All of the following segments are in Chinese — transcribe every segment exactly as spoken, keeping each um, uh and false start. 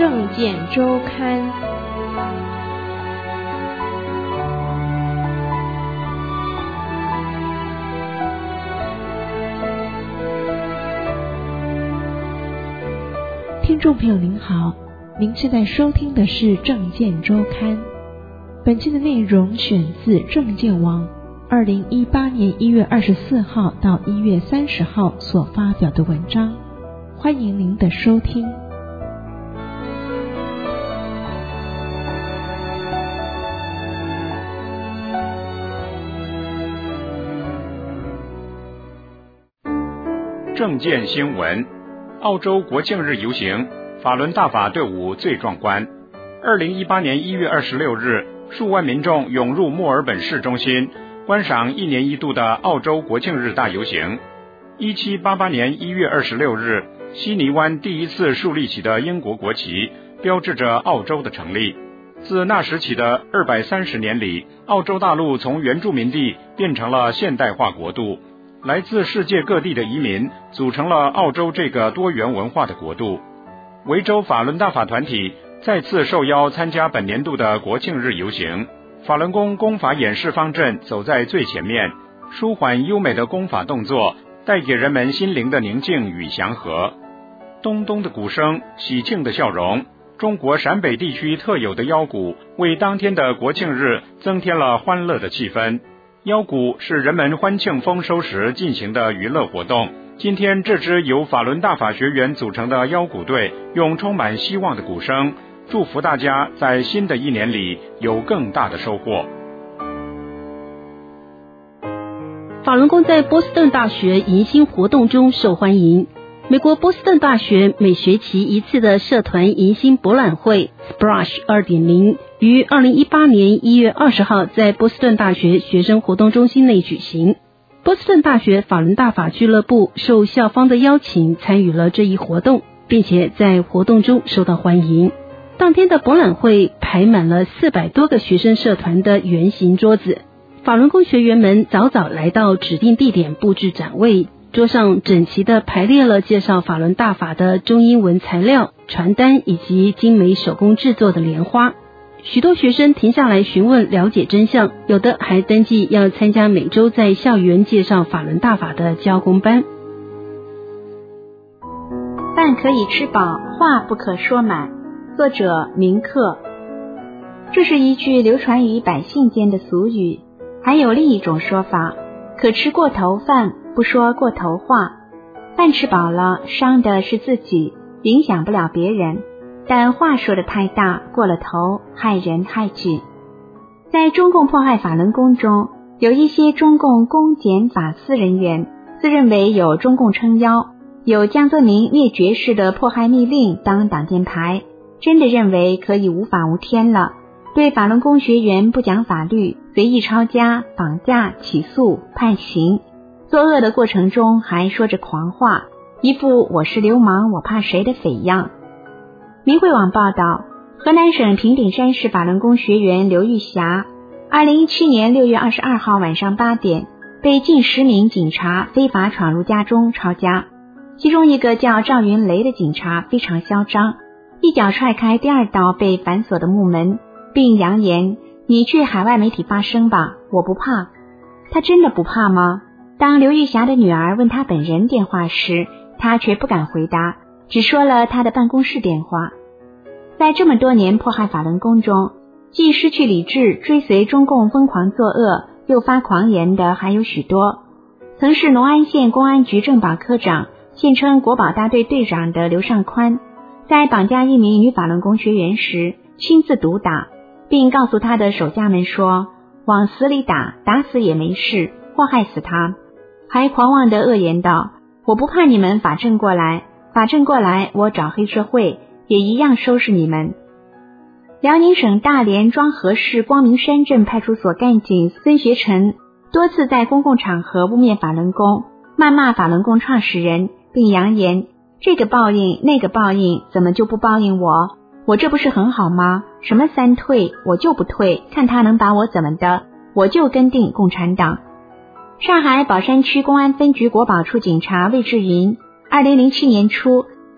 政见周刊。听众朋友您好，您现在收听的是政见周刊。本期的内容选自政见网二零一八年一月二十四号到一月三十号所发表的文章，欢迎您的收听。 政见新闻：澳洲国庆日游行，法轮大法队伍最壮观。二零一八年一月二十六日，数万民众涌入墨尔本市中心，观赏一年一度的澳洲国庆日大游行。一七八八年一月二十六日，悉尼湾第一次树立起的英国国旗，标志着澳洲的成立。自那时起的二百三十年里，澳洲大陆从原住民地变成了现代化国度。来自世界各地的移民组成了澳洲这个多元文化的国度。维州法轮大法团体再次受邀参加本年度的国庆日游行，法轮功功法演示方阵走在最前面，舒缓优美的功法动作带给人们心灵的宁静与祥和。咚咚的鼓声，喜庆的笑容，中国陕北地区特有的腰鼓为当天的国庆日增添了欢乐的气氛。腰鼓是人们欢庆丰收时进行的娱乐活动。今天这支由法轮大法学员组成的腰鼓队，用充满希望的鼓声，祝福大家在新的一年里有更大的收获。 法轮功在波士顿大学迎新活动中受欢迎。美国波士顿大学每学期一次的社团迎新博览会 Splash 二点零 于二零一八年一月二十号在波士顿大学学生活动中心内举行。波士顿大学法轮大法俱乐部受校方的邀请参与了这一活动，并且在活动中受到欢迎。当天的博览会排满了四百多个学生社团的圆形桌子，法轮功学员们早早来到指定地点布置展位，桌上整齐地排列了介绍法轮大法的中英文材料、传单以及精美手工制作的莲花。许多学生停下来询问了解真相，有的还登记要参加每周在校园介绍法轮大法的教工班。 饭可以吃饱，话不可说满。作者明克。这是一句流传于百姓间的俗语，还有另一种说法，可吃过头饭，不说过头话。饭吃饱了，伤的是自己，影响不了别人。但话说得太大，过了头，害人害己。在中共迫害法轮功中，有一些中共公检法司人员自认为有中共撑腰，有江泽民灭绝式的迫害密令当挡箭牌，真的认为可以无法无天了，对法轮功学员不讲法律，随意抄家、绑架、起诉、判刑，作恶的过程中还说着狂话，一副我是流氓我怕谁的匪样。明慧网报道，河南省平顶山市法轮功学员刘玉霞，二零一七年六月二十二号晚上八点，被近十名警察非法闯入家中抄家。其中一个叫赵云雷的警察非常嚣张，一脚踹开第二道被反锁的木门，并扬言：“你去海外媒体发声吧，我不怕。”他真的不怕吗？当刘玉霞的女儿问他本人电话时，他却不敢回答，只说了他的办公室电话。在这么多年迫害法轮功中，既失去理智追随中共疯狂作恶又发狂言的还有许多。曾是农安县公安局政保科长，现称国保大队队长的刘尚宽，在绑架一名女法轮功学员时亲自毒打，并告诉他的手下们说，往死里打，打死也没事，祸害死他。还狂妄地恶言道，我不怕你们法正过来，法正过来我找黑社会也一样收拾你们。辽宁省大连庄河市光明山镇派出所干警孙学成多次在公共场合污蔑法轮功，谩骂法轮功创始人，并扬言这个报应那个报应，怎么就不报应我？我这不是很好吗？什么三退，我就不退，看他能把我怎么的，我就跟定共产党。上海宝山区公安分局国保处警察魏志云二零零七年初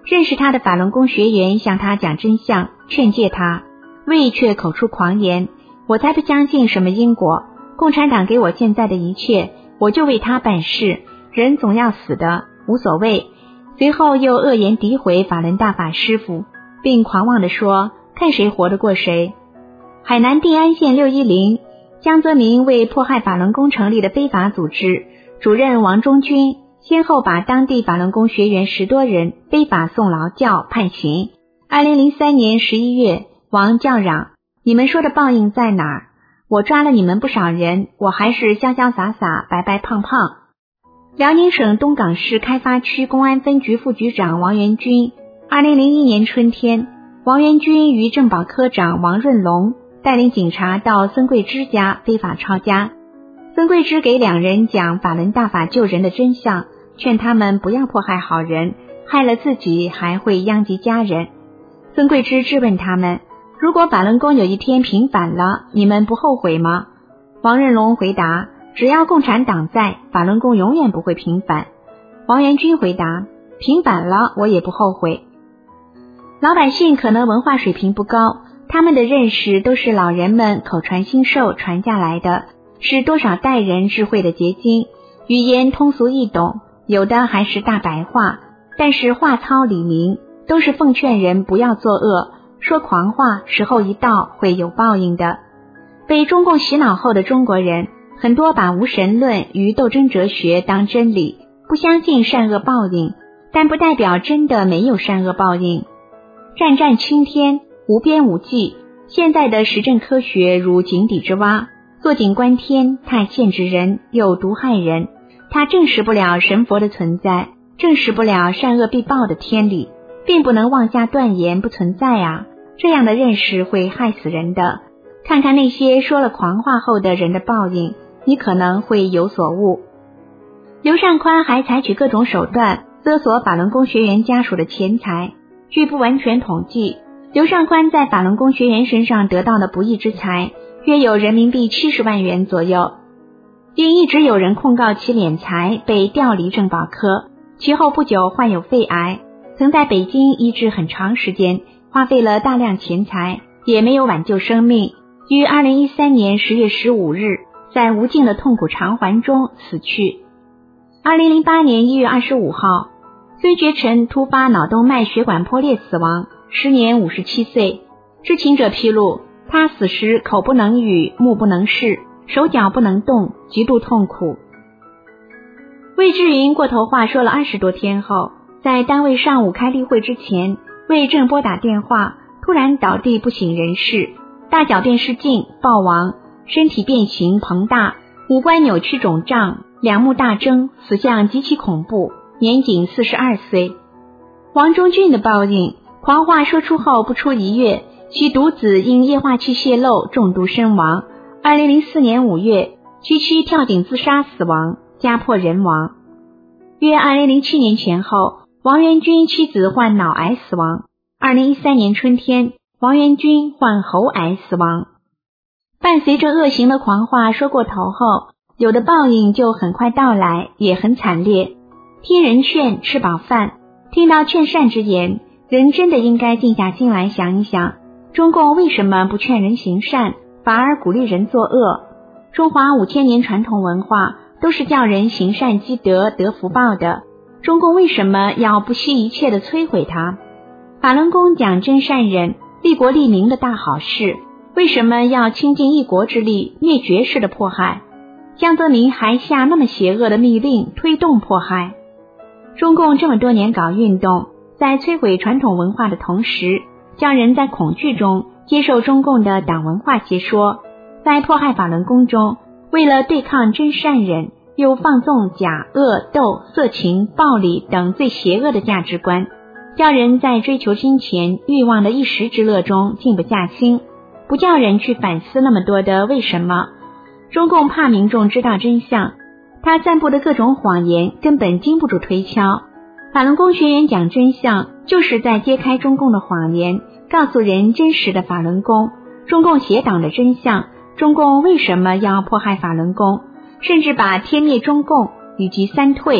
认识他的法轮功学员向他讲真相，劝诫他，魏却口出狂言，我才不相信什么因果，共产党给我现在的一切，我就为他办事，人总要死的，无所谓。随后又恶言诋毁法轮大法师父，并狂妄地说，看谁活得过谁。海南定安县六一零，江泽民为迫害法轮功成立的非法组织，主任王中军先后把当地法轮功学员十多人非法送劳教判刑。二零零三年十一月，王叫嚷，你们说的报应在哪儿？我抓了你们不少人，我还是潇潇洒洒白白胖胖。辽宁省东港市开发区公安分局副局长王元军，二零零一年春天，王元军与政保科长王润龙带领警察到孙桂芝家非法抄家。孙桂芝给两人讲法轮大法救人的真相，劝他们不要迫害好人，害了自己还会殃及家人。孙桂芝质问他们，如果法轮功有一天平反了，你们不后悔吗？王润龙回答，只要共产党在，法轮功永远不会平反。王元军回答，平反了我也不后悔。老百姓可能文化水平不高，他们的认识都是老人们口传心授传下来的，是多少代人智慧的结晶，语言通俗易懂，有的还是大白话，但是话糙理明，都是奉劝人不要作恶，说狂话，时候一到会有报应的。被中共洗脑后的中国人，很多把无神论与斗争哲学当真理，不相信善恶报应，但不代表真的没有善恶报应。战战青天，无边无际，现在的实证科学如井底之蛙，坐井观天，太限制人，又毒害人，它证实不了神佛的存在，证实不了善恶必报的天理，并不能妄下断言不存在啊，这样的认识会害死人的。看看那些说了狂话后的人的报应，你可能会有所悟。刘尚宽还采取各种手段勒索法轮功学员家属的钱财，据不完全统计，刘尚宽在法轮功学员身上得到的不义之财约有人民币七十万元左右。因一直有人控告其敛财，被调离政保科，其后不久患有肺癌，曾在北京医治很长时间，花费了大量钱财，也没有挽救生命，于二零一三年十月十五日在无尽的痛苦偿还中死去。二零零八年一月二十五号，孙觉臣突发脑动脉血管破裂死亡，时年五十七岁。知情者披露，他死时口不能语，目不能视，手脚不能动，极度痛苦。魏志云过头话说了二十多天后，在单位上午开例会之前，魏正拨打电话，突然倒地不省人事，大小便失禁，暴亡，身体变形膨大，五官扭曲肿胀，两目大睁，死相极其恐怖，年仅四十二岁。王中俊的报应，狂话说出后不出一月，其独子因液化气泄漏中毒身亡。二零零四年五月，区区跳井自杀死亡，家破人亡。约二零零七年前后，王元军妻子患脑癌死亡。二零一三年春天，王元军患喉癌死亡。伴随着恶行的狂话说过头后，有的报应就很快到来，也很惨烈。听人劝，吃饱饭，听到劝善之言，人真的应该静下心来想一想，中共为什么不劝人行善，反而鼓励人作恶？中华五千年传统文化都是叫人行善积德得福报的，中共为什么要不惜一切的摧毁它？法轮功讲真善忍，利国利民的大好事，为什么要倾尽一国之力灭绝式的迫害？江泽民还下那么邪恶的密令推动迫害。中共这么多年搞运动，在摧毁传统文化的同时，叫人在恐惧中接受中共的党文化邪说，在迫害法轮功中，为了对抗真善忍，又放纵假恶斗色情暴力等最邪恶的价值观，叫人在追求金钱欲望的一时之乐中静不下心，不叫人去反思那么多的为什么。中共怕民众知道真相，他散布的各种谎言根本经不住推敲。法轮功学员讲真相，就是在揭开中共的谎言，告诉人真实的法轮功，中共邪党的真相，中共为什么要迫害法轮功，甚至把天灭中共以及三退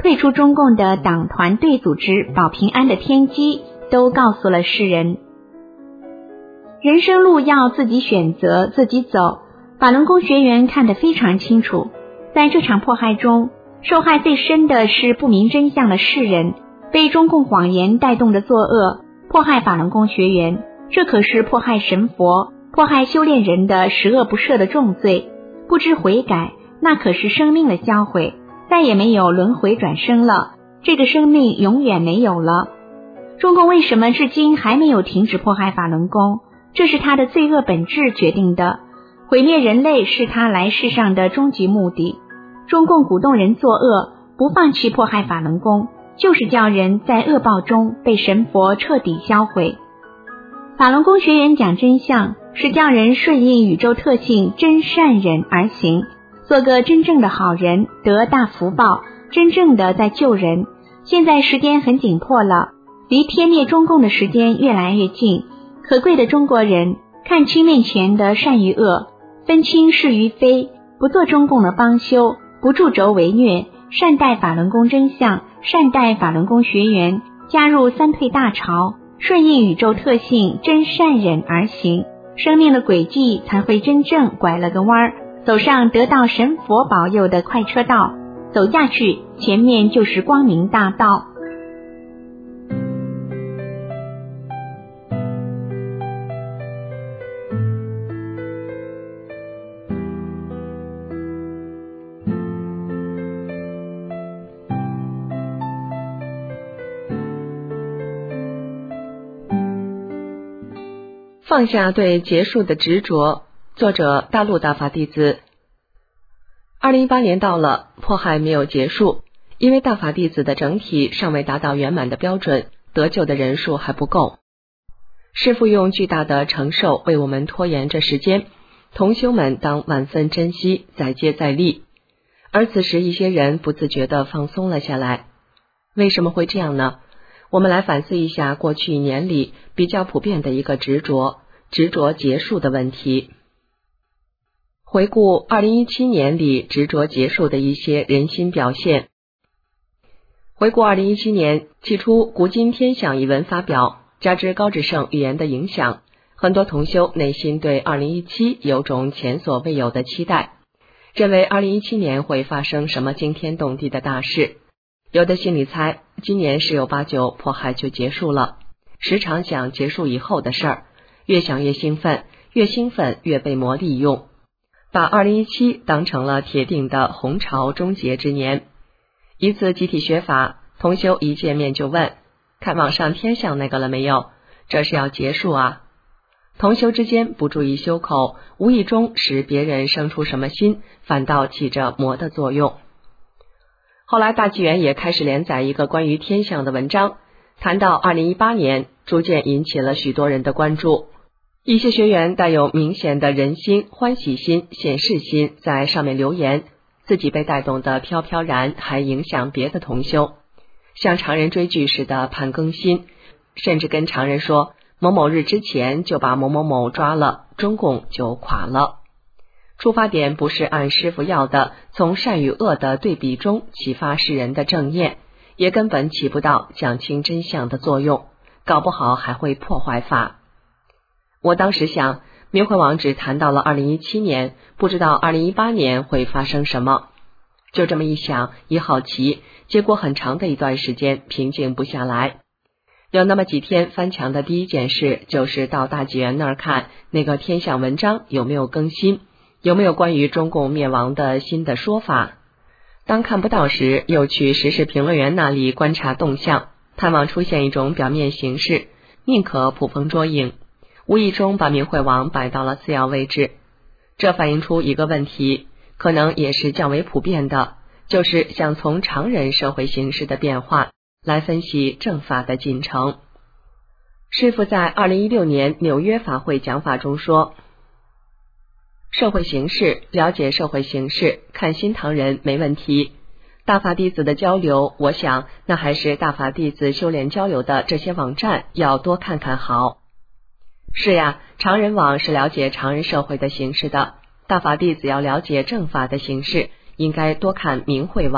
退出中共的党团队组织保平安的天机都告诉了世人。人生路要自己选择，自己走，法轮功学员看得非常清楚。在这场迫害中，受害最深的是不明真相的世人，被中共谎言带动的作恶，迫害法轮功学员，这可是迫害神佛、迫害修炼人的十恶不赦的重罪。不知悔改，那可是生命的销毁，再也没有轮回转生了，这个生命永远没有了。中共为什么至今还没有停止迫害法轮功？这是他的罪恶本质决定的，毁灭人类是他来世上的终极目的。中共鼓动人作恶，不放弃迫害法轮功，就是叫人在恶报中被神佛彻底销毁。法轮功学员讲真相，是叫人顺应宇宙特性真善忍而行，做个真正的好人，得大福报，真正的在救人。现在时间很紧迫了，离天灭中共的时间越来越近，可贵的中国人看清面前的善与恶，分清是与非，不做中共的帮凶，不助纣为虐，善待法轮功真相，善待法轮功学员，加入三退大潮，顺应宇宙特性真善忍而行，生命的轨迹才会真正拐了个弯儿，走上得到神佛保佑的快车道，走下去，前面就是光明大道。 放下对结束的执着，作者大陆大法弟子。二零一八年到了，迫害没有结束，因为大法弟子的整体尚未达到圆满的标准，得救的人数还不够。师父用巨大的承受为我们拖延着时间，同修们当万分珍惜，再接再厉。而此时一些人不自觉地放松了下来。为什么会这样呢？我们来反思一下过去一年里比较普遍的一个执着，执着结束的问题。回顾二零一七年里执着结束的一些人心表现。回顾二零一七年，起初古今天象一文发表，加之高志胜预言的影响，很多同修内心对二零一七有种前所未有的期待，认为二零一七年会发生什么惊天动地的大事。有的心里猜，今年十有八九迫害就结束了，时常想结束以后的事儿，越想越兴奋，越兴奋越被魔利用，把二零一七当成了铁定的红潮终结之年。一次集体学法，同修一见面就问，看网上天象那个了没有？这是要结束啊。同修之间不注意修口，无意中使别人生出什么心，反倒起着魔的作用。后来大纪元也开始连载一个关于天象的文章，谈到二零一八年，逐渐引起了许多人的关注。一些学员带有明显的人心、欢喜心、显示心在上面留言，自己被带动得飘飘然，还影响别的同修，像常人追剧似的盼更新，甚至跟常人说某某日之前就把某某某抓了，中共就垮了。出发点不是按师父要的从善与恶的对比中启发世人的正念，也根本起不到讲清真相的作用，搞不好还会破坏法。我当时想，明慧网只谈到了二零一七年，不知道二零一八年会发生什么。就这么一想一好奇，结果很长的一段时间平静不下来。有那么几天翻墙的第一件事就是到大纪元那儿看那个天象文章有没有更新，有没有关于中共灭亡的新的说法。当看不到时，又去时事评论员那里观察动向，盼望出现一种表面形式，宁可捕风捉影，无意中把明慧网摆到了次要位置。这反映出一个问题，可能也是较为普遍的，就是想从常人社会形势的变化来分析正法的进程。师父在二零一六年纽约法会讲法中说，社会形势，了解社会形势，看新唐人没问题。大法弟子的交流，我想那还是大法弟子修炼交流的这些网站要多看看好。是呀，常人网是了解常人社会的形势的，大法弟子要了解正法的形势，应该多看明慧网，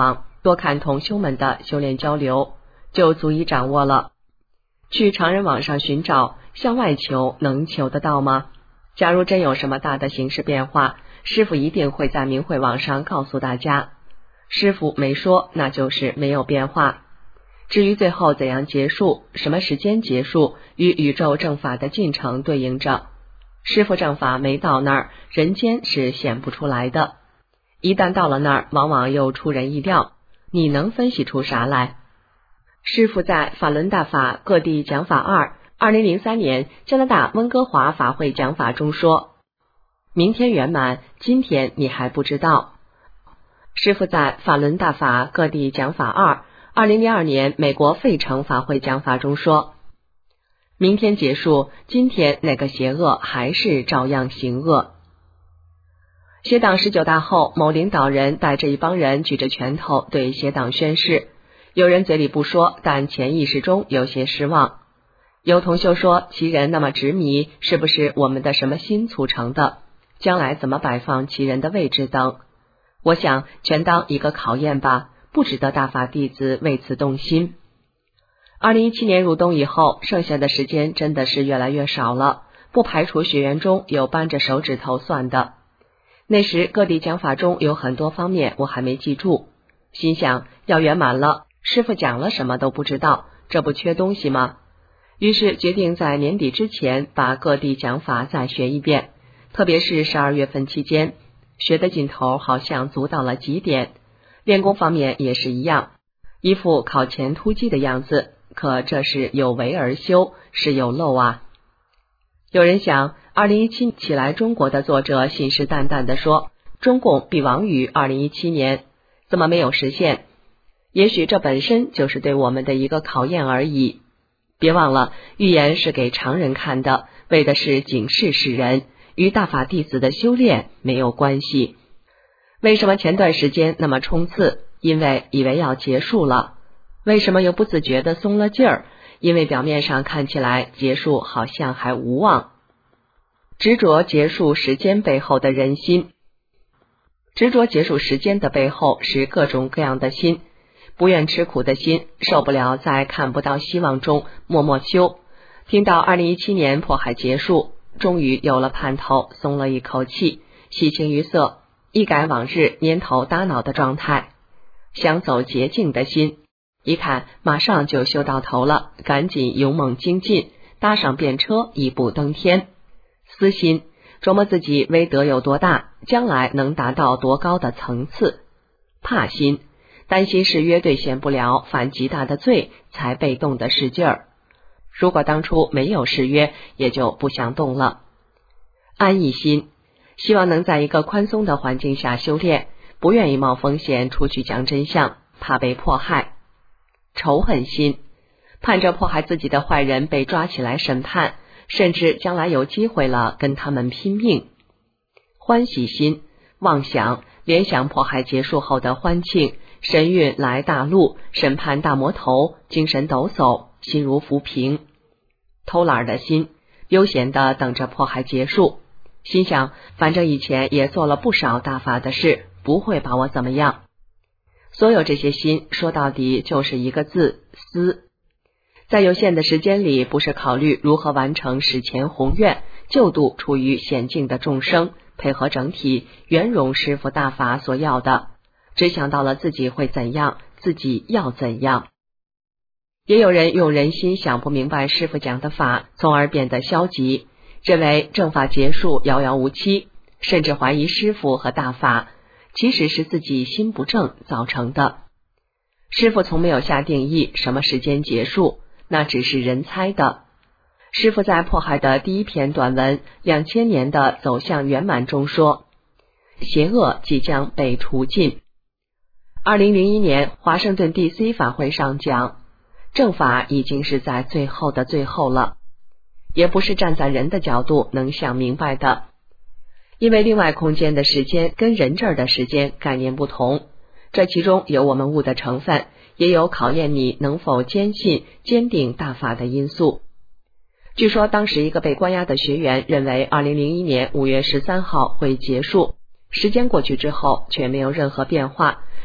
多看同修们的修炼交流，就足以掌握了。去常人网上寻找，向外求能求得到吗？假如真有什么大的形势变化，师父一定会在明慧网上告诉大家。师父没说，那就是没有变化。至于最后怎样结束，什么时间结束，与宇宙正法的进程对应着。师父正法没到那儿，人间是显不出来的。一旦到了那儿，往往又出人意料。你能分析出啥来？师父在法轮大法各地讲法二二零零三年加拿大温哥华法会讲法中说，明天圆满，今天你还不知道。师父在法轮大法各地讲法二二零零二年美国费城法会讲法中说，明天结束，今天那个邪恶还是照样行恶。邪党十九大后，某领导人带着一帮人举着拳头对邪党宣誓，有人嘴里不说，但潜意识中有些失望。有同修说，其人那么执迷，是不是我们的什么心促成的？将来怎么摆放其人的位置等？我想全当一个考验吧，不值得大法弟子为此动心。二零一七年入冬以后，剩下的时间真的是越来越少了，不排除学员中有扳着手指头算的。那时各地讲法中有很多方面我还没记住，心想要圆满了，师父讲了什么都不知道，这不缺东西吗？于是决定在年底之前把各地讲法再学一遍，特别是十二月份期间，学的劲头好像足到了极点。练功方面也是一样，一副考前突击的样子，可这是有为而修，是有漏啊。有人想，二零一七起来中国的作者信誓旦旦地说，中共必亡于二零一七年，怎么没有实现？也许这本身就是对我们的一个考验而已。别忘了，预言是给常人看的，为的是警示世人，与大法弟子的修炼没有关系。为什么前段时间那么冲刺？因为以为要结束了。为什么又不自觉地松了劲儿？因为表面上看起来结束好像还无望。执着结束时间背后的人心，执着结束时间的背后是各种各样的心，不愿吃苦的心，受不了在看不到希望中默默修。听到二零一七年迫害结束，终于有了盼头，松了一口气，喜形于色，一改往日蔫头耷脑的状态。想走捷径的心，一看马上就修到头了，赶紧勇猛精进，搭上便车一步登天。私心，琢磨自己威德有多大，将来能达到多高的层次。怕心，担心誓约兑现不了，犯极大的罪，才被动的使劲儿。如果当初没有誓约，也就不想动了。安逸心，希望能在一个宽松的环境下修炼，不愿意冒风险出去讲真相，怕被迫害。仇恨心，盼着迫害自己的坏人被抓起来审判，甚至将来有机会了跟他们拼命。欢喜心，妄想联想迫害结束后的欢庆，神运来大陆，审判大魔头，精神抖擞，心如浮萍。偷懒的心，悠闲地等着迫害结束，心想反正以前也做了不少大法的事，不会把我怎么样。所有这些心说到底就是一个字，思。在有限的时间里，不是考虑如何完成史前宏愿，救度处于险境的众生，配合整体圆融师父大法所要的，只想到了自己会怎样，自己要怎样。也有人用人心想不明白师父讲的法，从而变得消极，认为正法结束遥遥无期，甚至怀疑师父和大法其实是自己心不正造成的。师父从没有下定义什么时间结束，那只是人猜的。师父在迫害的第一篇短文《两千年的走向圆满》中说，邪恶即将被除尽。二零零一年华盛顿 D C 法会上讲，正法已经是在最后的最后了，也不是站在人的角度能想明白的，因为另外空间的时间跟人这儿的时间概念不同，这其中有我们悟的成分，也有考验你能否坚信坚定大法的因素。据说当时一个被关押的学员认为二零零一年五月十三号会结束，时间过去之后却没有任何变化，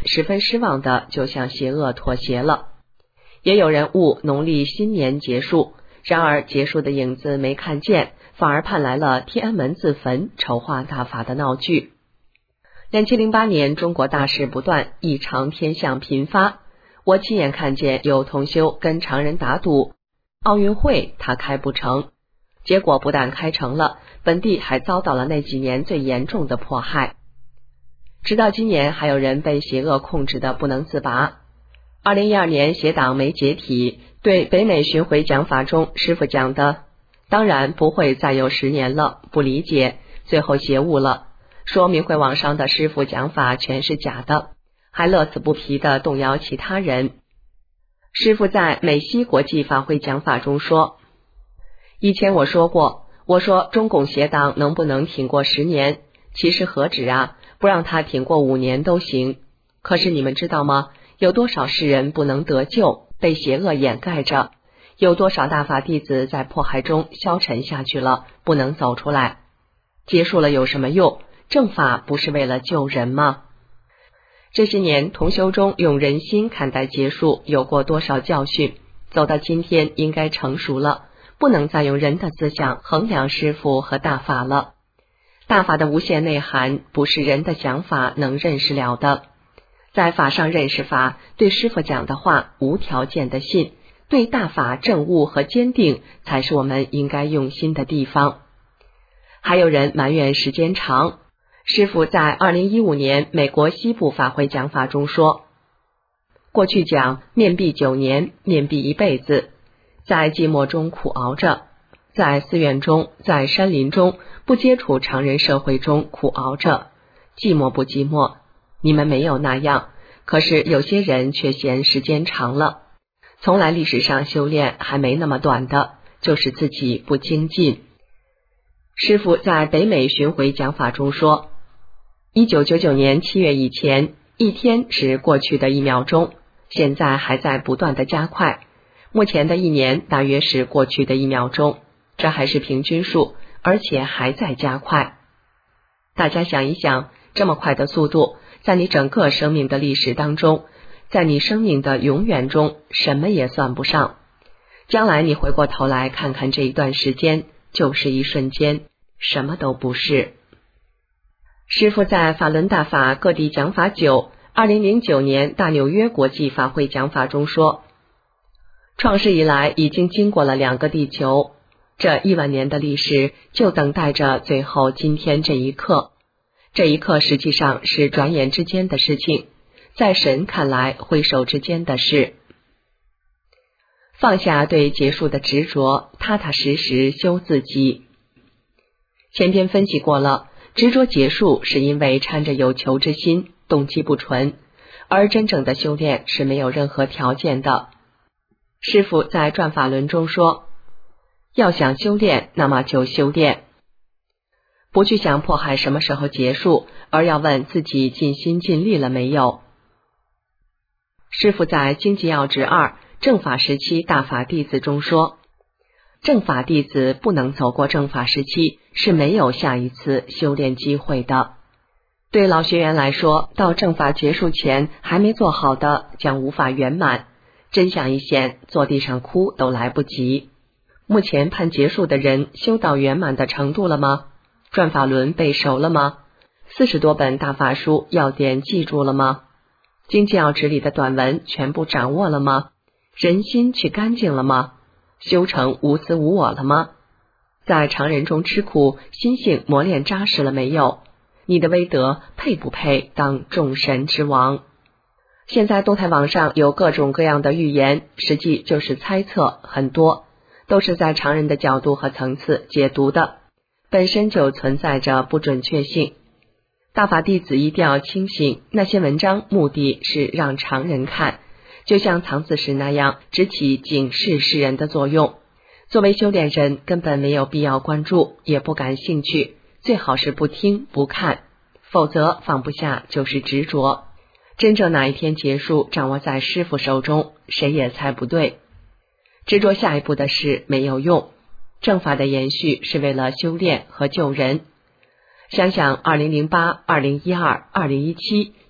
十分失望的就向邪恶妥协了。也有人误农历新年结束，然而结束的影子没看见，反而盼来了天安门自焚筹划大法的闹剧。两千零八年中国大事不断，异常天象频发，我亲眼看见有同修跟常人打赌，奥运会他开不成，结果不但开成了，本地还遭到了那几年最严重的迫害。直到今年还有人被邪恶控制的不能自拔。二零一二年邪党没解体，对北美巡回讲法中师父讲的当然不会再有十年了，不理解，最后邪悟了，说明会网上的师父讲法全是假的，还乐此不疲地动摇其他人。师父在美西国际法会讲法中说，以前我说过，我说中共邪党能不能挺过十年，其实何止啊，不让他挺过五年都行。可是你们知道吗？有多少世人不能得救，被邪恶掩盖着？有多少大法弟子在迫害中消沉下去了，不能走出来？结束了有什么用？正法不是为了救人吗？这些年同修中用人心看待结束有过多少教训？走到今天应该成熟了，不能再用人的思想衡量师父和大法了。大法的无限内涵不是人的想法能认识了的。在法上认识法，对师父讲的话无条件的信，对大法证悟和坚定才是我们应该用心的地方。还有人埋怨时间长，师父在二零一五年美国西部法会讲法中说，过去讲面壁九年，面壁一辈子，在寂寞中苦熬着，在寺院中，在山林中，不接触常人社会中苦熬着，寂寞不寂寞？你们没有那样，可是有些人却嫌时间长了。从来历史上修炼还没那么短的，就是自己不精进。师父在北美巡回讲法中说，一九九九年七月以前，一天是过去的一秒钟，现在还在不断的加快，目前的一年大约是过去的一秒钟，这还是平均数，而且还在加快。大家想一想，这么快的速度，在你整个生命的历史当中，在你生命的永远中，什么也算不上。将来你回过头来看看这一段时间，就是一瞬间，什么都不是。师父在法轮大法各地讲法九二零零九年大纽约国际法会讲法中说，创世以来已经经过了两个地球，这亿万年的历史就等待着最后今天这一刻。这一刻实际上是转眼之间的事情，在神看来挥手之间的事。放下对结束的执着，踏踏实实修自己。前边分析过了，执着结束是因为掺着有求之心，动机不纯，而真正的修炼是没有任何条件的。师父在转法轮中说，要想修炼，那么就修炼。不去想迫害什么时候结束，而要问自己尽心尽力了没有。师父在经济要旨二正法时期大法弟子中说，正法弟子不能走过正法时期，是没有下一次修炼机会的。对老学员来说，到正法结束前还没做好的，将无法圆满。真相一现，坐地上哭都来不及。目前判结束的人修到圆满的程度了吗？转法轮背熟了吗？四十多本大法书要点记住了吗？经济要旨里的短文全部掌握了吗？人心去干净了吗？修成无私无我了吗？在常人中吃苦，心性磨练扎实了没有？你的威德配不配当众神之王？现在动态网上有各种各样的预言，实际就是猜测，很多都是在常人的角度和层次解读的，本身就存在着不准确性。大法弟子一定要清醒，那些文章目的是让常人看，就像藏字石那样，只起警示世人的作用。作为修炼人，根本没有必要关注，也不感兴趣，最好是不听不看，否则放不下就是执着。真正哪一天结束，掌握在师父手中，谁也猜不对。执着下一步的事没有用，正法的延续是为了修炼和救人。想想二零零八、二零一二、二零一七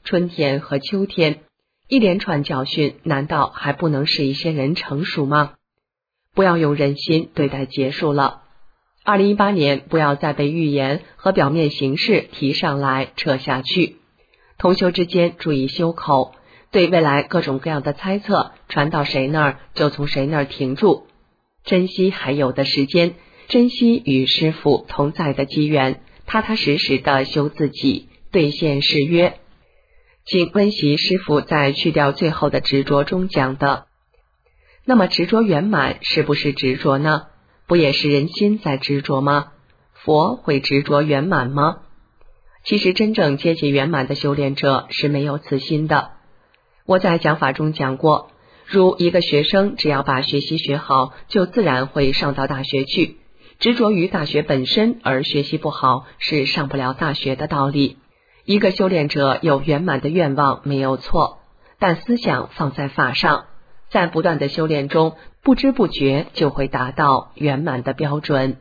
春天和秋天，一连串教训难道还不能使一些人成熟吗？不要用人心对待结束了。二零一八年不要再被预言和表面形式提上来扯下去。同修之间注意修口，对未来各种各样的猜测传到谁那儿就从谁那儿停住，珍惜还有的时间，珍惜与师父同在的机缘，踏踏实实的修自己，兑现誓约。请温习师父在去掉最后的执着中讲的。那么执着圆满是不是执着呢？不也是人心在执着吗？佛会执着圆满吗？其实真正接近圆满的修炼者是没有此心的。我在讲法中讲过，如一个学生只要把学习学好，就自然会上到大学去，执着于大学本身而学习不好，是上不了大学的道理。一个修炼者有圆满的愿望没有错，但思想放在法上，在不断的修炼中，不知不觉就会达到圆满的标准。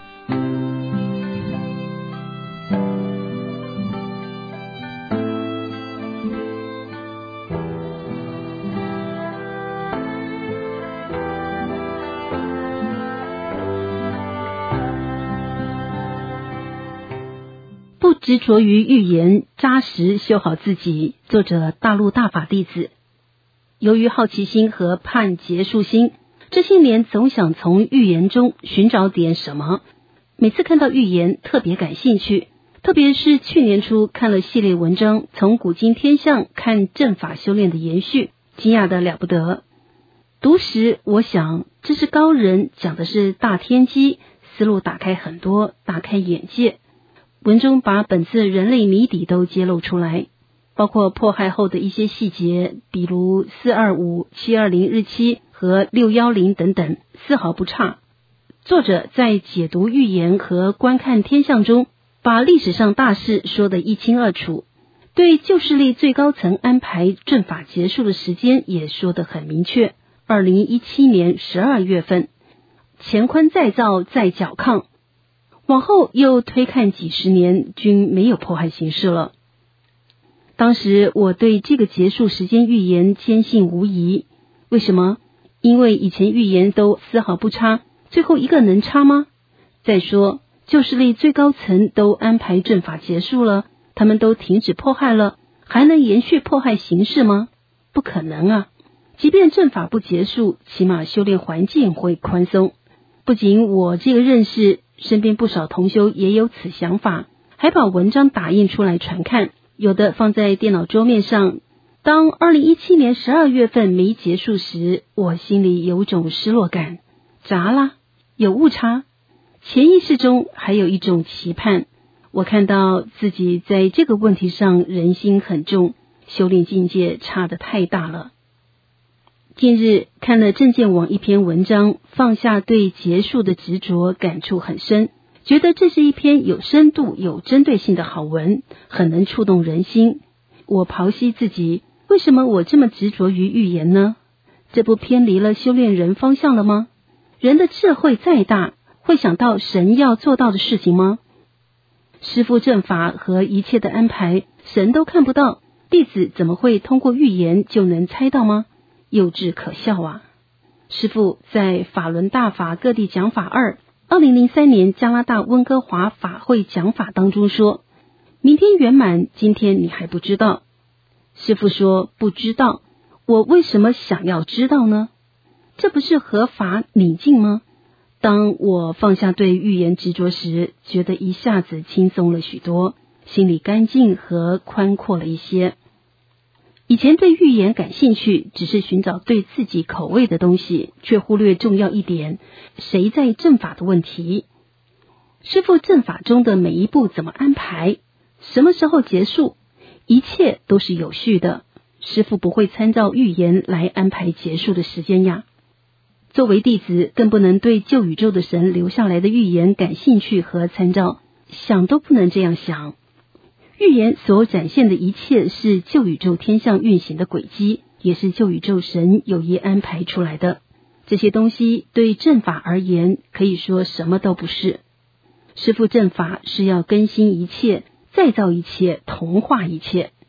不执着于预言，扎实修好自己。作者大陆大法弟子。由于好奇心和盼结束心，这些年总想从预言中寻找点什么。每次看到预言特别感兴趣，特别是去年初看了系列文章，从古今天象看正法修炼的延续，惊讶得了不得。读时我想，这是高人讲的是大天机，思路打开很多，打开眼界。文中把本次人类谜底都揭露出来，包括迫害后的一些细节，比如四二五、七二零日期和六一零等等，丝毫不差。作者在解读预言和观看天象中，把历史上大事说得一清二楚，对旧势力最高层安排正法结束的时间也说得很明确，二零一七年十二月份，乾坤再造再角抗，往后又推看几十年，均没有迫害形势了。当时我对这个结束时间预言坚信无疑。为什么？因为以前预言都丝毫不差，最后一个能差吗？再说，旧势力最高层都安排正法结束了，他们都停止迫害了，还能延续迫害形势吗？不可能啊！即便正法不结束，起码修炼环境会宽松。不仅我这个认识，身边不少同修也有此想法，还把文章打印出来传看，有的放在电脑桌面上。当二零一七年十二月份没结束时，我心里有种失落感，砸啦，有误差。潜意识中还有一种期盼，我看到自己在这个问题上人心很重，修炼境界差得太大了。近日看了证件网一篇文章，放下对结束的执着，感触很深，觉得这是一篇有深度有针对性的好文，很能触动人心。我剖析自己，为什么我这么执着于预言呢？这不偏离了修炼人方向了吗？人的智慧再大，会想到神要做到的事情吗？师父正法和一切的安排，神都看不到，弟子怎么会通过预言就能猜到吗？幼稚可笑啊！师父在法轮大法各地讲法二二零零三年加拿大温哥华法会讲法当中说，明天圆满，今天你还不知道。师父说不知道，我为什么想要知道呢？这不是合法宁静吗？当我放下对预言执着时，觉得一下子轻松了许多，心里干净和宽阔了一些。以前对预言感兴趣，只是寻找对自己口味的东西，却忽略重要一点，谁在正法的问题。师父正法中的每一步怎么安排，什么时候结束，一切都是有序的，师父不会参照预言来安排结束的时间呀。作为弟子，更不能对旧宇宙的神留下来的预言感兴趣和参照，想都不能这样想。预言所展现的一切是旧宇宙天象运行的轨迹，也是旧宇宙神有意安排出来的。这些东西对正法而言，可以说什么都不是。师父正法是要更新一切，再造一切，同化一切。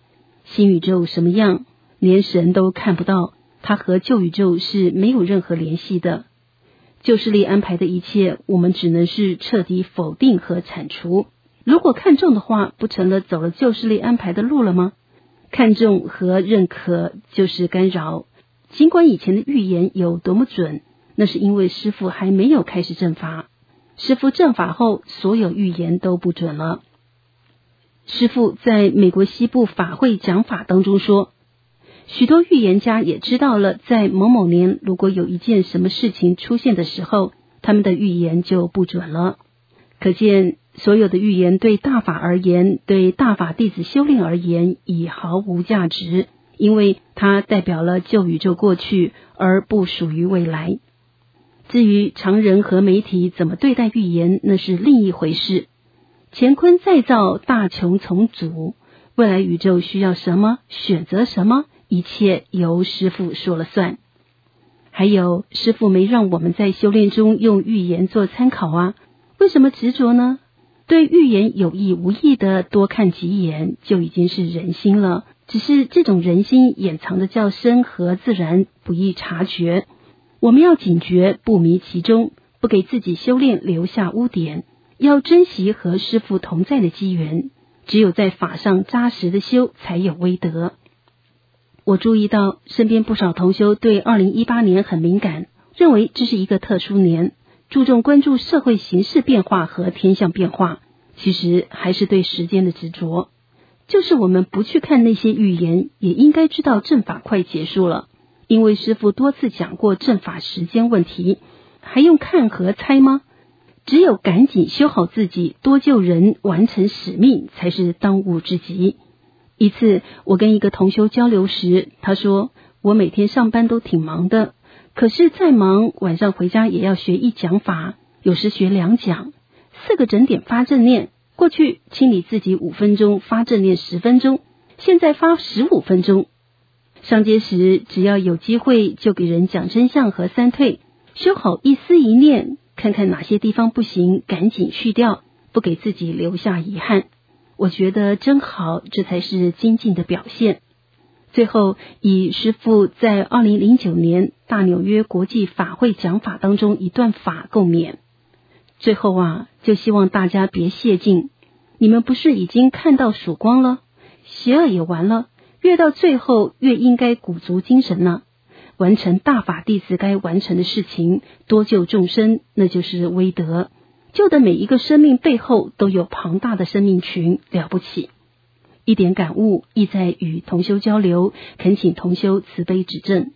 新宇宙什么样，连神都看不到，它和旧宇宙是没有任何联系的。旧势力安排的一切，我们只能是彻底否定和铲除。如果看重的话，不成了走了旧势力安排的路了吗？看重和认可就是干扰。尽管以前的预言有多么准，那是因为师父还没有开始正法。师父正法后，所有预言都不准了。师父在美国西部法会讲法当中说，许多预言家也知道了，在某某年如果有一件什么事情出现的时候，他们的预言就不准了。可见所有的预言对大法而言，对大法弟子修炼而言已毫无价值，因为它代表了旧宇宙过去，而不属于未来。至于常人和媒体怎么对待预言，那是另一回事。乾坤再造，大穷重组，未来宇宙需要什么，选择什么，一切由师父说了算。还有，师父没让我们在修炼中用预言做参考啊，为什么执着呢？对预言有意无意的多看几眼，就已经是人心了。只是这种人心掩藏的较深和自然，不易察觉。我们要警觉，不迷其中，不给自己修炼留下污点，要珍惜和师父同在的机缘。只有在法上扎实的修，才有威德。我注意到身边不少同修对二零一八年很敏感，认为这是一个特殊年，注重关注社会形势变化和天象变化，其实还是对时间的执着。就是我们不去看那些预言，也应该知道正法快结束了，因为师父多次讲过正法时间问题，还用看和猜吗？只有赶紧修好自己，多救人，完成使命，才是当务之急。一次我跟一个同修交流时，他说，我每天上班都挺忙的，可是再忙，晚上回家也要学一讲法，有时学两讲，四个整点发正念，过去清理自己五分钟，发正念十分钟，现在发十五分钟。上街时只要有机会就给人讲真相和三退，修好一思一念，看看哪些地方不行，赶紧去掉，不给自己留下遗憾。我觉得真好，这才是精进的表现。最后以师父在二零零九年大纽约国际法会讲法当中一段法共勉。最后啊，就希望大家别懈劲，你们不是已经看到曙光了，邪恶也完了，越到最后越应该鼓足精神呢，完成大法弟子该完成的事情，多救众生，那就是威德。救的每一个生命背后都有庞大的生命群，了不起。一点感悟，意在与同修交流，恳请同修慈悲指正。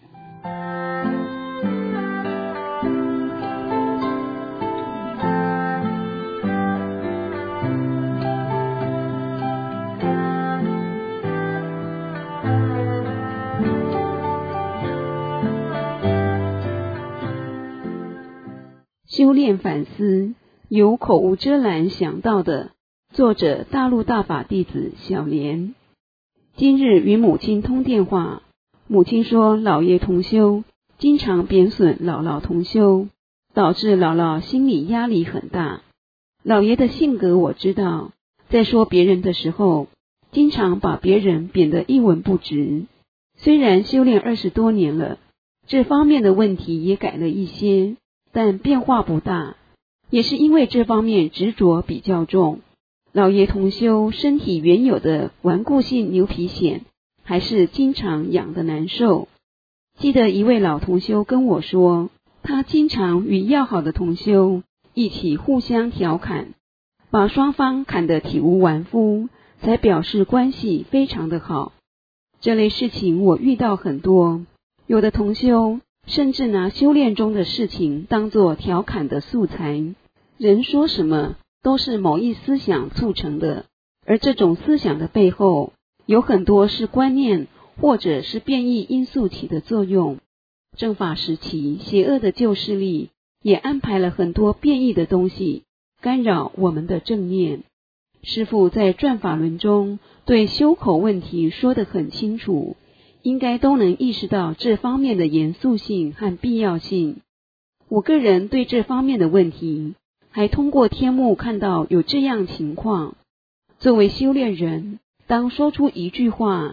修炼反思，由口无遮拦想到的。作者大陆大法弟子小莲。今日与母亲通电话，母亲说老爷同修经常贬损姥姥同修，导致姥姥心理压力很大。老爷的性格我知道，在说别人的时候，经常把别人贬得一文不值。虽然修炼二十多年了，这方面的问题也改了一些，但变化不大，也是因为这方面执着比较重。老爷同修身体原有的顽固性牛皮癣，还是经常痒得难受。记得一位老同修跟我说，他经常与要好的同修一起互相调侃，把双方砍得体无完肤，才表示关系非常的好。这类事情我遇到很多，有的同修甚至拿修炼中的事情当作调侃的素材，人说什么都是某一思想促成的，而这种思想的背后，有很多是观念或者是变异因素起的作用。正法时期，邪恶的旧势力也安排了很多变异的东西，干扰我们的正念。师父在转法轮中对修口问题说得很清楚，应该都能意识到这方面的严肃性和必要性。我个人对这方面的问题，还通过天幕看到有这样情况。作为修炼人，当说出一句话，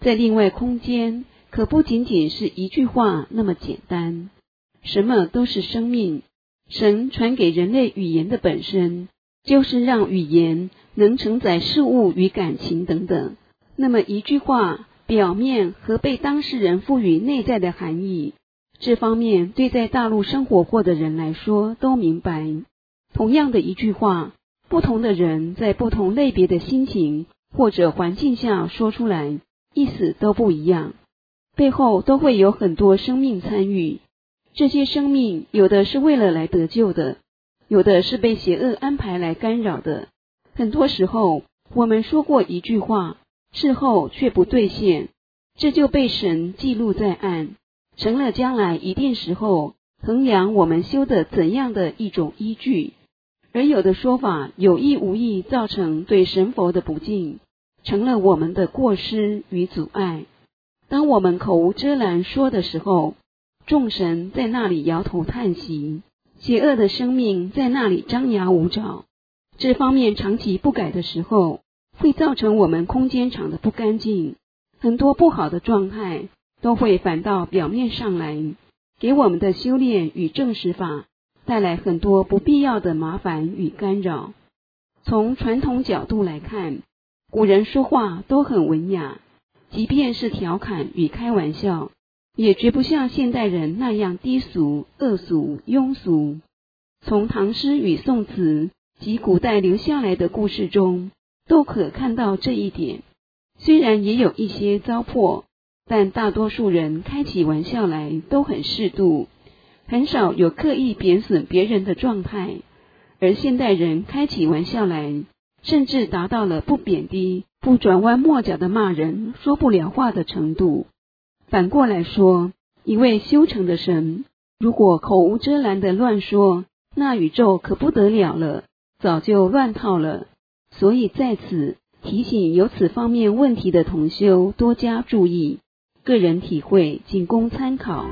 在另外空间，可不仅仅是一句话那么简单。什么都是生命，神传给人类语言的本身，就是让语言能承载事物与感情等等。那么一句话表面和被当事人赋予内在的含义，这方面对在大陆生活过的人来说都明白。同样的一句话，不同的人在不同类别的心情或者环境下说出来，意思都不一样，背后都会有很多生命参与。这些生命有的是为了来得救的，有的是被邪恶安排来干扰的。很多时候我们说过一句话，事后却不兑现，这就被神记录在案，成了将来一定时候衡量我们修的怎样的一种依据。而有的说法有意无意造成对神佛的不敬，成了我们的过失与阻碍。当我们口无遮拦说的时候，众神在那里摇头叹息，邪恶的生命在那里张牙舞爪。这方面长期不改的时候，会造成我们空间场的不干净，很多不好的状态都会反到表面上来，给我们的修炼与正实法带来很多不必要的麻烦与干扰。从传统角度来看，古人说话都很文雅，即便是调侃与开玩笑，也绝不像现代人那样低俗、恶俗、庸俗。从唐诗与宋词及古代留下来的故事中，都可看到这一点。虽然也有一些糟粕，但大多数人开起玩笑来都很适度，很少有刻意贬损别人的状态。而现代人开起玩笑来，甚至达到了不贬低、不转弯抹角的骂人、说不了话的程度。反过来说，一位修成的神，如果口无遮拦的乱说，那宇宙可不得了了，早就乱套了。所以在此提醒有此方面问题的同修多加注意，个人体会仅供参考。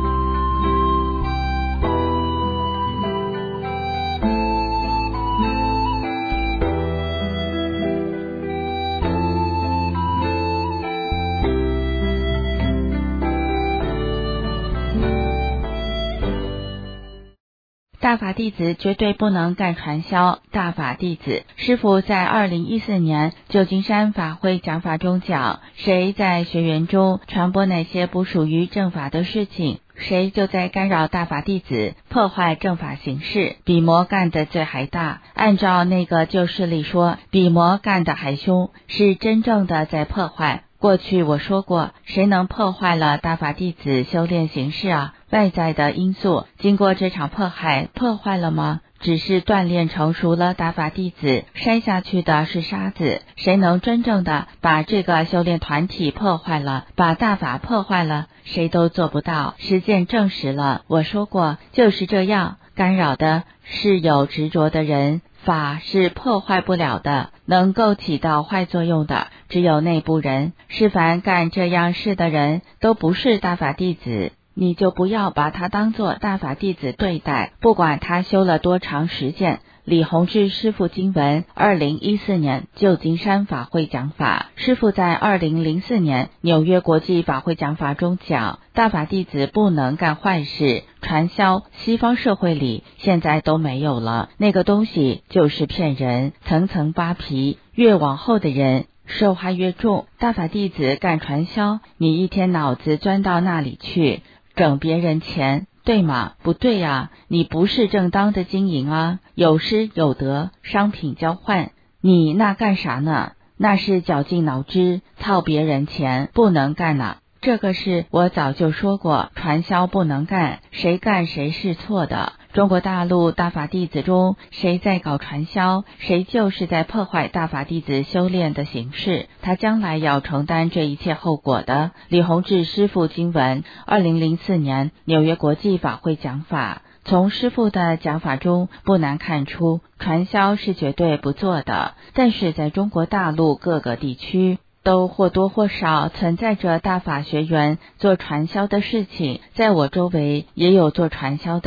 大法弟子绝对不能干传销。大法弟子师父在二零一四年旧金山法会讲法中讲，谁在学员中传播那些不属于正法的事情，谁就在干扰大法弟子，破坏正法行事，比魔干的罪还大。按照那个旧事例说，比魔干的还凶，是真正的在破坏。过去我说过，谁能破坏了大法弟子修炼行事啊？外在的因素经过这场迫害破坏了吗？只是锻炼成熟了大法弟子，筛下去的是沙子。谁能真正的把这个修炼团体破坏了，把大法破坏了，谁都做不到。实践证实了，我说过就是这样，干扰的是有执着的人，法是破坏不了的，能够起到坏作用的只有内部人。是凡干这样事的人都不是大法弟子，你就不要把他当作大法弟子对待，不管他修了多长时间。李洪志师父经文，二零一四年旧金山法会讲法，师父在二零零四年纽约国际法会讲法中讲，大法弟子不能干坏事，传销西方社会里现在都没有了，那个东西就是骗人，层层扒皮，越往后的人受害越重。大法弟子干传销，你一天脑子钻到那里去，整别人钱，对吗？不对啊，你不是正当的经营啊，有失有得，商品交换，你那干啥呢？那是绞尽脑汁操别人钱，不能干呐。这个事我早就说过，传销不能干，谁干谁是错的。中国大陆大法弟子中，谁在搞传销，谁就是在破坏大法弟子修炼的形式，他将来要承担这一切后果的。李洪志师父经文，二零零四年纽约国际法会讲法。从师父的讲法中不难看出，传销是绝对不做的，但是在中国大陆各个地区都或多或少存在着大法学员做传销的事情，在我周围也有做传销的，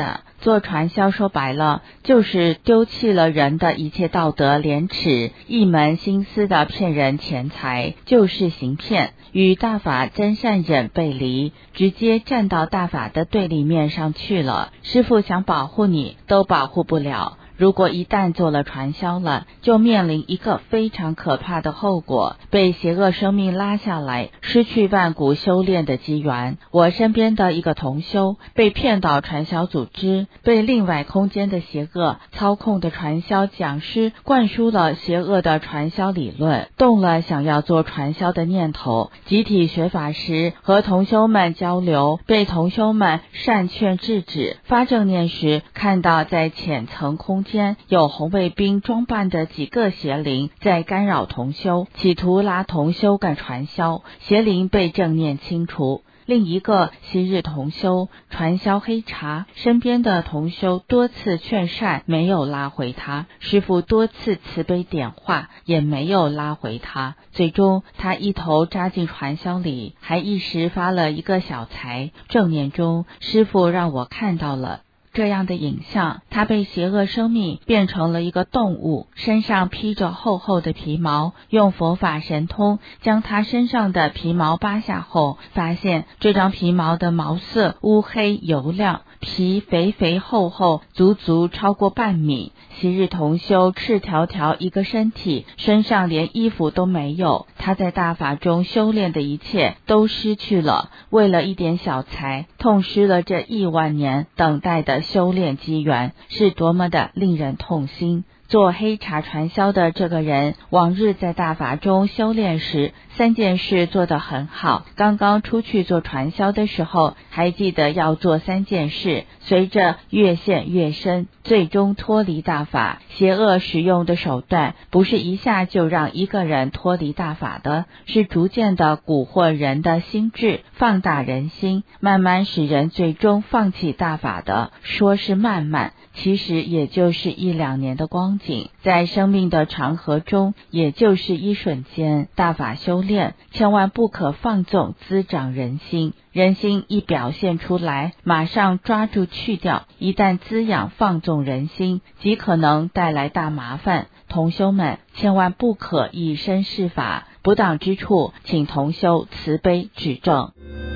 做传销说白了，就是丢弃了人的一切道德廉耻，一门心思的骗人钱财，就是行骗，与大法真善忍背离，直接站到大法的对立面上去了。师父想保护你，都保护不了。如果一旦做了传销了，就面临一个非常可怕的后果，被邪恶生命拉下来，失去万古修炼的机缘。我身边的一个同修被骗到传销组织，被另外空间的邪恶操控的传销讲师灌输了邪恶的传销理论，动了想要做传销的念头。集体学法时和同修们交流，被同修们善劝制止。发正念时，看到在浅层空间有红卫兵装扮的几个邪灵在干扰同修，企图拉同修干传销，邪灵被正念清除。另一个昔日同修传销黑茶，身边的同修多次劝善，没有拉回他，师父多次慈悲点化，也没有拉回他。最终他一头扎进传销里，还一时发了一个小财。正念中，师父让我看到了这样的影像，他被邪恶生命变成了一个动物，身上披着厚厚的皮毛，用佛法神通将他身上的皮毛扒下后，发现这张皮毛的毛色乌黑油亮，皮肥肥厚厚，足足超过半米。昔日同修赤条条一个身体，身上连衣服都没有，他在大法中修炼的一切都失去了，为了一点小财，痛失了这亿万年等待的修炼机缘，是多么的令人痛心。做黑茶传销的这个人，往日在大法中修炼时，三件事做得很好。刚刚出去做传销的时候，还记得要做三件事，随着越陷越深，最终脱离大法。邪恶使用的手段，不是一下就让一个人脱离大法的，是逐渐的蛊惑人的心智，放大人心，慢慢使人最终放弃大法的。说是慢慢，其实也就是一两年的光景，在生命的长河中，也就是一瞬间。大法修炼，千万不可放纵滋长人心，人心一表现出来，马上抓住去掉，一旦滋养放纵人心，极可能带来大麻烦。同修们千万不可以身试法，不当之处，请同修慈悲指正。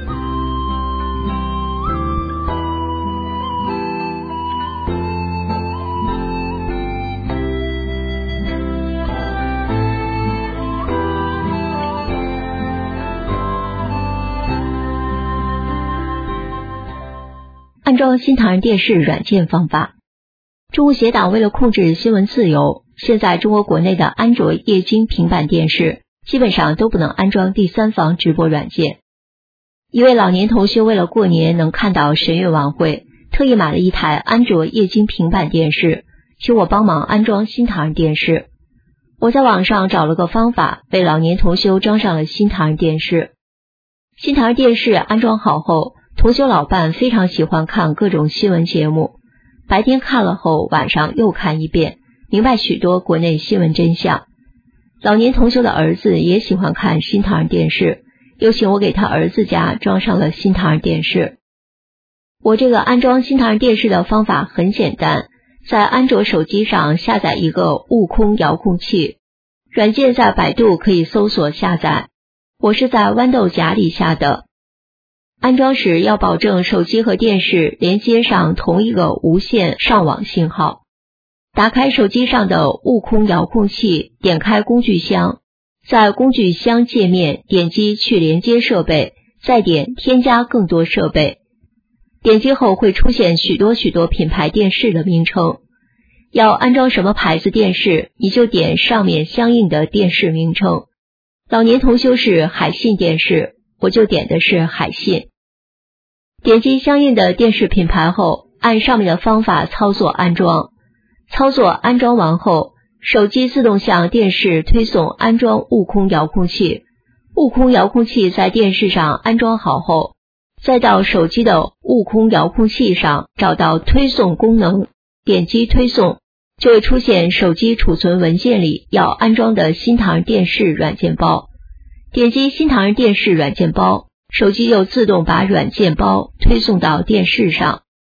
安装新唐人电视软件方法。中国协党为了控制新闻自由，现在中国国内的安卓液晶平板电视基本上都不能安装第三方直播软件。一位老年同修为了过年能看到神乐晚会，特意买了一台安卓液晶平板电视，请我帮忙安装新唐人电视。我在网上找了个方法，为老年同修装上了新唐人电视。新唐人电视安装好后，同修老伴非常喜欢看各种新闻节目，白天看了后，晚上又看一遍，明白许多国内新闻真相。老年同修的儿子也喜欢看新唐人电视，又请我给他儿子家装上了新唐人电视。我这个安装新唐人电视的方法很简单，在安卓手机上下载一个悟空遥控器，软件在百度可以搜索下载，我是在豌豆荚里下的。安装时要保证手机和电视连接上同一个无线上网信号。打开手机上的悟空遥控器，点开工具箱，在工具箱界面点击去连接设备，再点添加更多设备。点击后会出现许多许多品牌电视的名称，要安装什么牌子电视，你就点上面相应的电视名称。老年同修是海信电视，我就点的是海信。点击相应的电视品牌后，按上面的方法操作安装。操作安装完后，手机自动向电视推送安装悟空遥控器。悟空遥控器在电视上安装好后，再到手机的悟空遥控器上找到推送功能，点击推送，就会出现手机储存文件里要安装的新唐人电视软件包。点击新唐人电视软件包，手机又自动把软件包推送到电视上。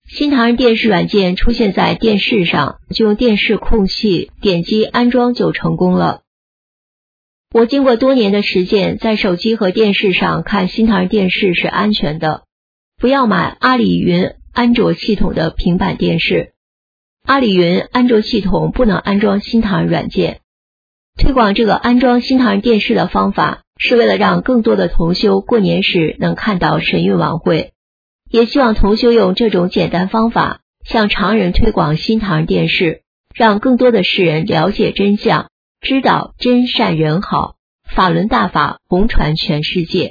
新唐人电视软件出现在电视上，就用电视控器点击安装就成功了。我经过多年的实践，在手机和电视上看新唐人电视是安全的。不要买阿里云安卓系统的平板电视。阿里云安卓系统不能安装新唐人软件。推广这个安装新唐人电视的方法，是为了让更多的同修过年时能看到神韵晚会，也希望同修用这种简单方法向常人推广新唐人电视，让更多的世人了解真相，知道真善人好，法轮大法红传全世界。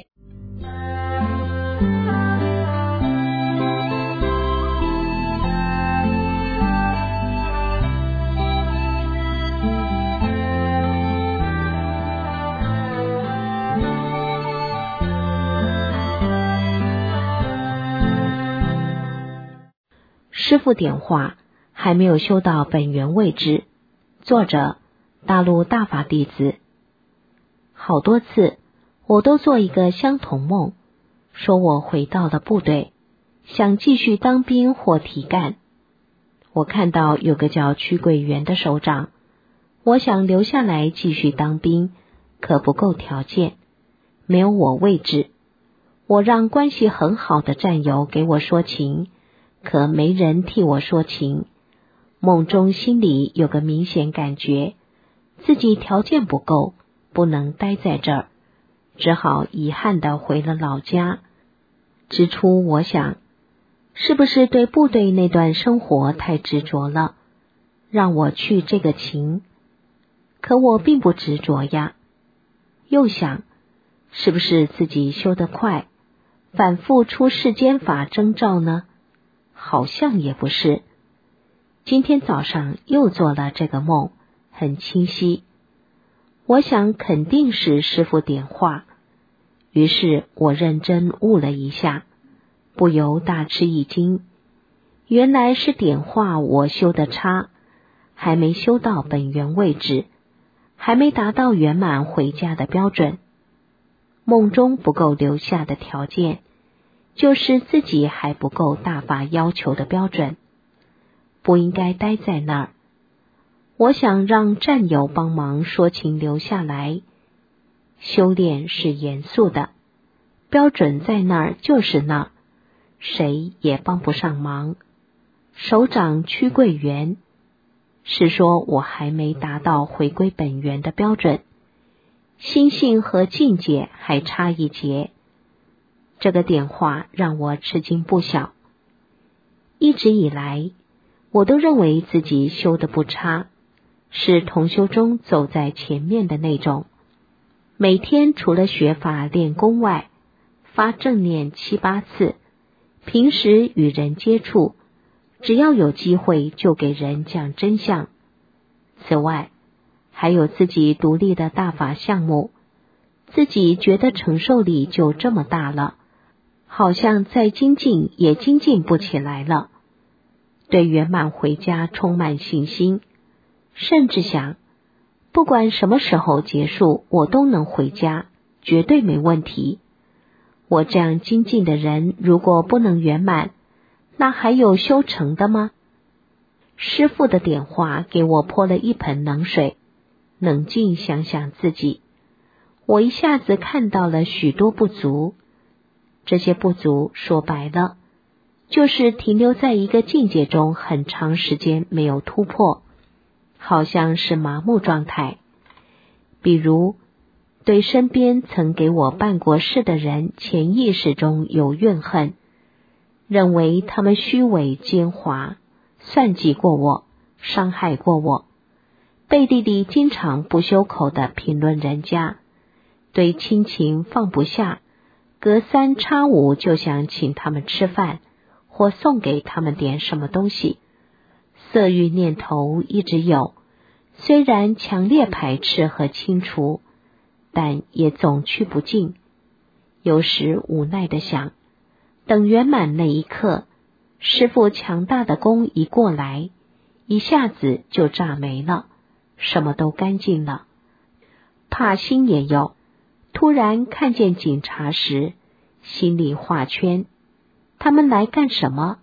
师父点化，还没有修到本源位置。作者：大陆大法弟子。好多次我都做一个相同梦，说我回到了部队，想继续当兵或提干。我看到有个叫屈桂元的首长，我想留下来继续当兵，可不够条件，没有我位置。我让关系很好的战友给我说情，可没人替我说情。梦中心里有个明显感觉，自己条件不够，不能待在这儿，只好遗憾地回了老家。之初我想，是不是对部队那段生活太执着了，让我去这个情？可我并不执着呀。又想，是不是自己修得快，反复出世间法征兆呢？好像也不是。今天早上又做了这个梦，很清晰。我想肯定是师父点化，于是我认真悟了一下，不由大吃一惊。原来是点化我修得差，还没修到本源位置，还没达到圆满回家的标准。梦中不够留下的条件，就是自己还不够大法要求的标准，不应该待在那儿。我想让战友帮忙说情留下来。修炼是严肃的，标准在那儿就是那儿，谁也帮不上忙。首长屈桂元是说我还没达到回归本源的标准，心性和境界还差一截。这个点化让我吃惊不小。一直以来，我都认为自己修得不差，是同修中走在前面的那种。每天除了学法练功外，发正念七八次，平时与人接触，只要有机会就给人讲真相。此外，还有自己独立的大法项目，自己觉得承受力就这么大了，好像再精进也精进不起来了。对圆满回家充满信心，甚至想，不管什么时候结束，我都能回家，绝对没问题。我这样精进的人，如果不能圆满，那还有修成的吗？师父的点化给我泼了一盆冷水，冷静想想自己，我一下子看到了许多不足。这些不足说白了，就是停留在一个境界中很长时间没有突破，好像是麻木状态。比如对身边曾给我办过事的人潜意识中有怨恨，认为他们虚伪奸猾，算计过我，伤害过我，背地里经常不修口的评论人家，对亲情放不下，隔三差五就想请他们吃饭，或送给他们点什么东西。色欲念头一直有，虽然强烈排斥和清除，但也总去不尽。有时无奈地想，等圆满那一刻，师父强大的功一过来，一下子就炸没了，什么都干净了。怕心也有，突然看见警察时，心里画圈，他们来干什么？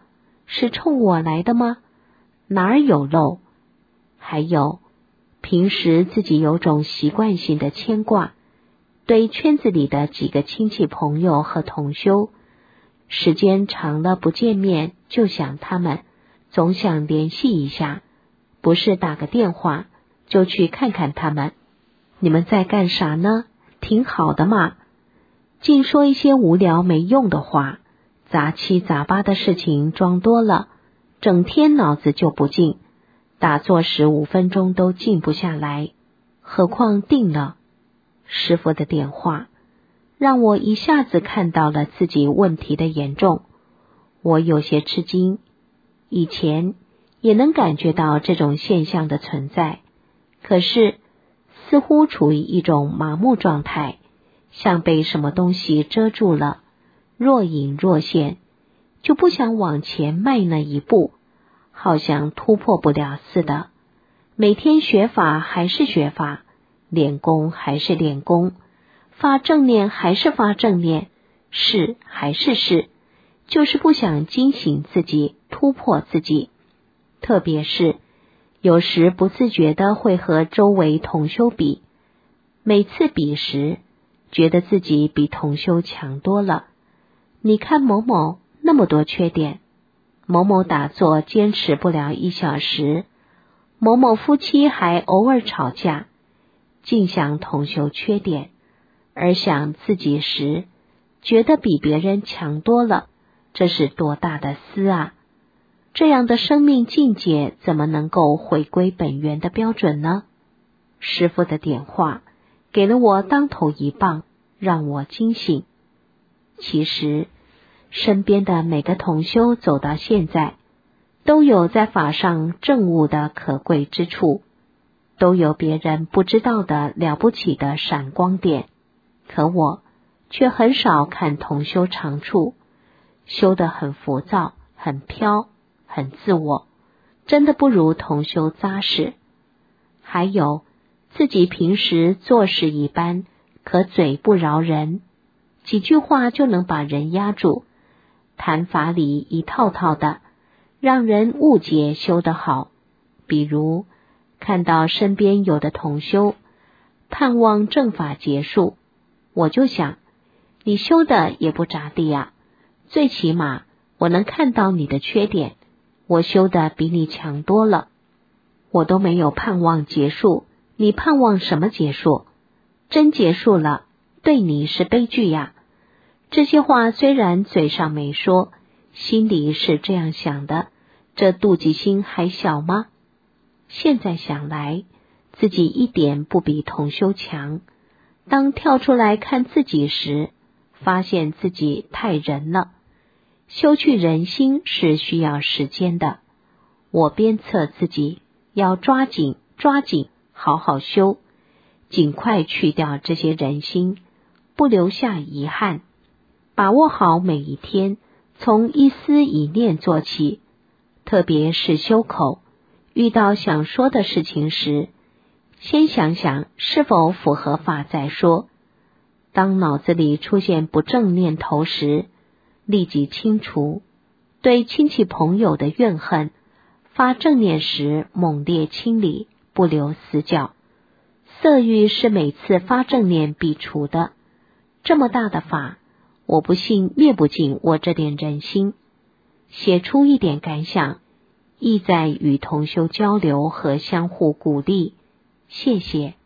是冲我来的吗？哪儿有漏？还有，平时自己有种习惯性的牵挂，对圈子里的几个亲戚朋友和同修，时间长了不见面就想他们，总想联系一下，不是打个电话就去看看他们。你们在干啥呢？挺好的嘛。净说一些无聊没用的话，杂七杂八的事情装多了，整天脑子就不静，打坐时五分钟都静不下来，何况定了。师父的点化让我一下子看到了自己问题的严重，我有些吃惊，以前也能感觉到这种现象的存在，可是似乎处于一种麻木状态，像被什么东西遮住了，若隐若现，就不想往前迈那一步，好像突破不了似的。每天学法还是学法，练功还是练功，发正念还是发正念，是还是是，就是不想惊醒自己，突破自己。特别是有时不自觉的会和周围同修比，每次比时觉得自己比同修强多了。你看某某那么多缺点，某某打坐坚持不了一小时，某某夫妻还偶尔吵架，尽想同修缺点，而想自己时觉得比别人强多了，这是多大的私啊！这样的生命境界怎么能够回归本源的标准呢？师父的点化给了我当头一棒，让我惊醒。其实身边的每个同修走到现在，都有在法上证悟的可贵之处，都有别人不知道的了不起的闪光点，可我却很少看同修长处，修得很浮躁，很飘，很自我，真的不如同修扎实。还有自己平时做事一般，可嘴不饶人，几句话就能把人压住，谈法理一套套的，让人误解修得好。比如看到身边有的同修盼望正法结束，我就想，你修的也不咋地呀，最起码我能看到你的缺点，我修的比你强多了。我都没有盼望结束，你盼望什么结束？真结束了，对你是悲剧呀。这些话虽然嘴上没说，心里是这样想的，这妒忌心还小吗？现在想来，自己一点不比同修强。当跳出来看自己时，发现自己太人了。修去人心是需要时间的，我鞭策自己要抓紧抓紧好好修，尽快去掉这些人心，不留下遗憾，把握好每一天，从一思一念做起。特别是修口，遇到想说的事情时，先想想是否符合法再说。当脑子里出现不正念头时，立即清除。对亲戚朋友的怨恨，发正念时猛烈清理，不留死角。色欲是每次发正念必除的，这么大的法，我不信灭不尽我这点人心。写出一点感想，意在与同修交流和相互鼓励。谢谢。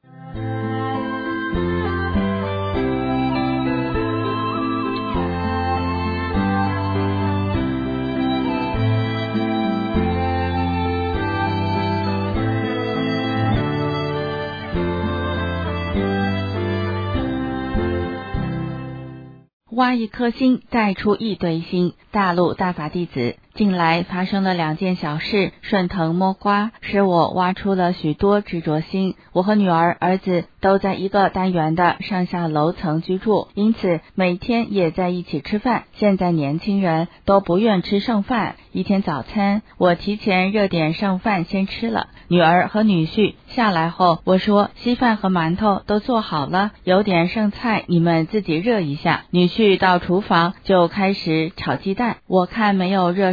挖一颗心，带出一堆心。大陆大法弟子，近来发生了两件小事，顺藤摸瓜，使我挖出了许多执着心。我和女儿、儿子都在一个单元的上下楼层居住，因此每天也在一起吃饭。现在年轻人都不愿吃剩饭，一天早餐我提前热点剩饭先吃了。女儿和女婿下来后，我说稀饭和馒头都做好了，有点剩菜，你们自己热一下。女婿到厨房就开始炒鸡蛋，我看没有热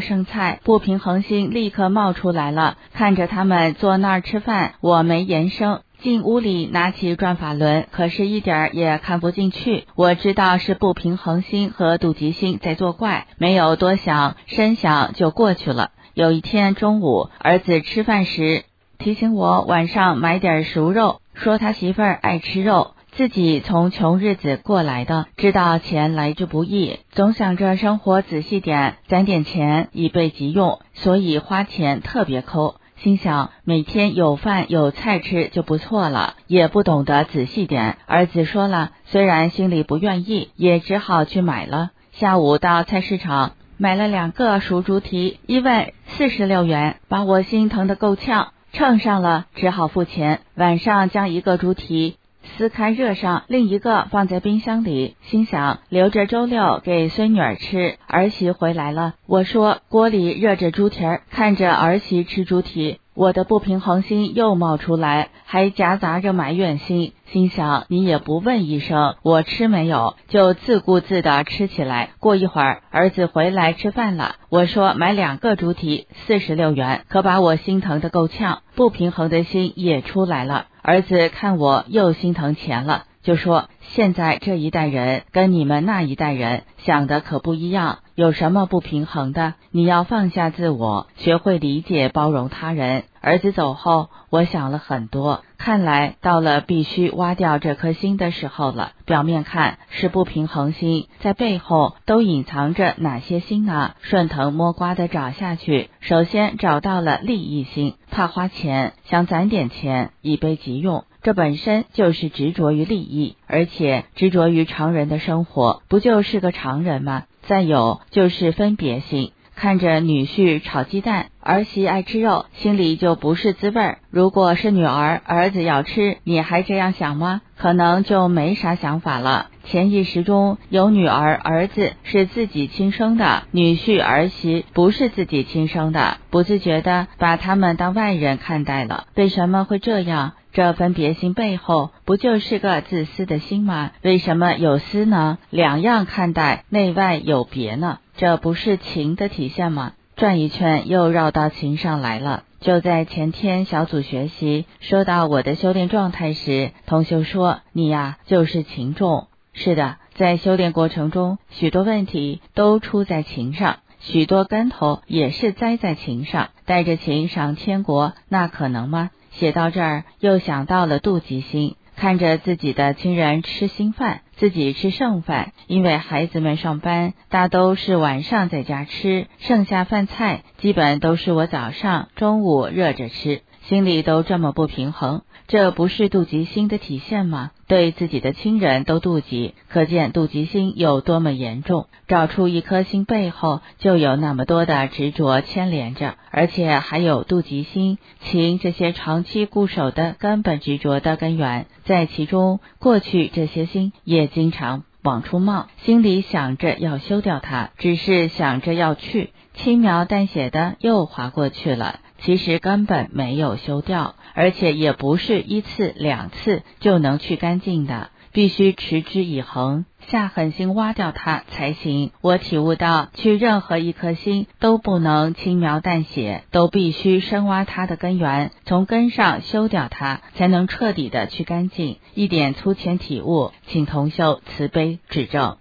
剩菜，不平衡心立刻冒出来了。看着他们坐那儿吃饭，我没言声。进屋里拿起转法轮，可是一点儿也看不进去。我知道是不平衡心和妒忌心在作怪，没有多想，深想就过去了。有一天中午，儿子吃饭时提醒我晚上买点熟肉，说他媳妇儿爱吃肉，自己从穷日子过来的，知道钱来之不易，总想着生活仔细点，攒点钱以备急用，所以花钱特别抠。心想每天有饭有菜吃就不错了，也不懂得仔细点。儿子说了，虽然心里不愿意，也只好去买了。下午到菜市场买了两个熟猪蹄，一问四十六元，把我心疼得够呛。称上了，只好付钱。晚上将一个猪蹄撕开热上，另一个放在冰箱里，心想留着周六给孙女儿吃。儿媳回来了，我说锅里热着猪蹄儿，看着儿媳吃猪蹄，我的不平衡心又冒出来，还夹杂着埋怨心。心想你也不问一声我吃没有，就自顾自地吃起来。过一会儿儿子回来吃饭了，我说买两个猪蹄四十六元，可把我心疼得够呛，不平衡的心也出来了。儿子看我又心疼钱了，就说现在这一代人跟你们那一代人想的可不一样，有什么不平衡的？你要放下自我，学会理解包容他人。儿子走后，我想了很多，看来到了必须挖掉这颗心的时候了。表面看是不平衡心，在背后都隐藏着哪些心呢？顺藤摸瓜的找下去，首先找到了利益心，怕花钱，想攒点钱以备急用，这本身就是执着于利益，而且执着于常人的生活，不就是个常人吗？再有就是分别心，看着女婿炒鸡蛋，儿媳爱吃肉，心里就不是滋味儿。如果是女儿，儿子要吃，你还这样想吗？可能就没啥想法了。潜意识中有女儿儿子是自己亲生的，女婿儿媳不是自己亲生的，不自觉的把他们当外人看待了。为什么会这样？这分别心背后不就是个自私的心吗？为什么有私呢？两样看待，内外有别呢？这不是情的体现吗？转一圈又绕到情上来了。就在前天小组学习说到我的修炼状态时，同修说你呀就是情重。是的，在修炼过程中，许多问题都出在情上，许多跟头也是栽在情上，带着情上天国，那可能吗？写到这儿又想到了妒忌心，看着自己的亲人吃新饭，自己吃剩饭，因为孩子们上班大都是晚上在家吃，剩下饭菜基本都是我早上中午热着吃，心里都这么不平衡，这不是妒忌心的体现吗？对自己的亲人都妒忌，可见妒忌心有多么严重。找出一颗心背后就有那么多的执着牵连着，而且还有妒忌心、情这些长期固守的根本执着的根源，在其中过去这些心也经常往出冒，心里想着要修掉它，只是想着要去，轻描淡写的又划过去了，其实根本没有修掉，而且也不是一次两次就能去干净的，必须持之以恒，下狠心挖掉它才行。我体悟到，去任何一颗心都不能轻描淡写，都必须深挖它的根源，从根上修掉它，才能彻底的去干净。一点粗浅体悟，请同修慈悲指正。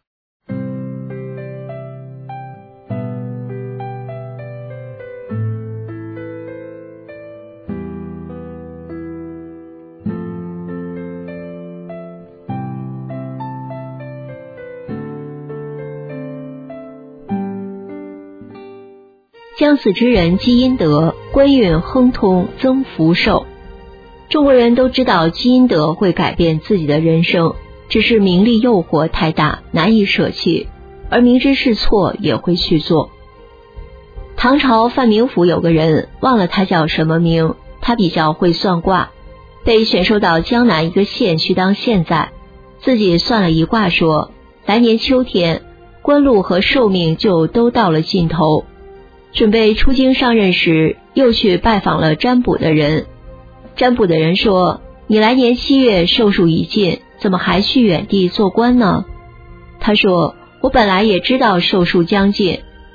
将死之人积阴德，官运亨通，增福寿。中国人都知道积阴德会改变自己的人生，只是名利诱惑太大，难以舍弃，而明知是错也会去做。唐朝范明府有个人，忘了他叫什么名，他比较会算卦，被选收到江南一个县去当县宰，自己算了一卦说，来年秋天官路和寿命就都到了尽头。准备出京上任时，又去拜访了占卜的人。占卜的人说，你来年七月寿数已尽，怎么还去远地做官呢？他说，我本来也知道寿数将近，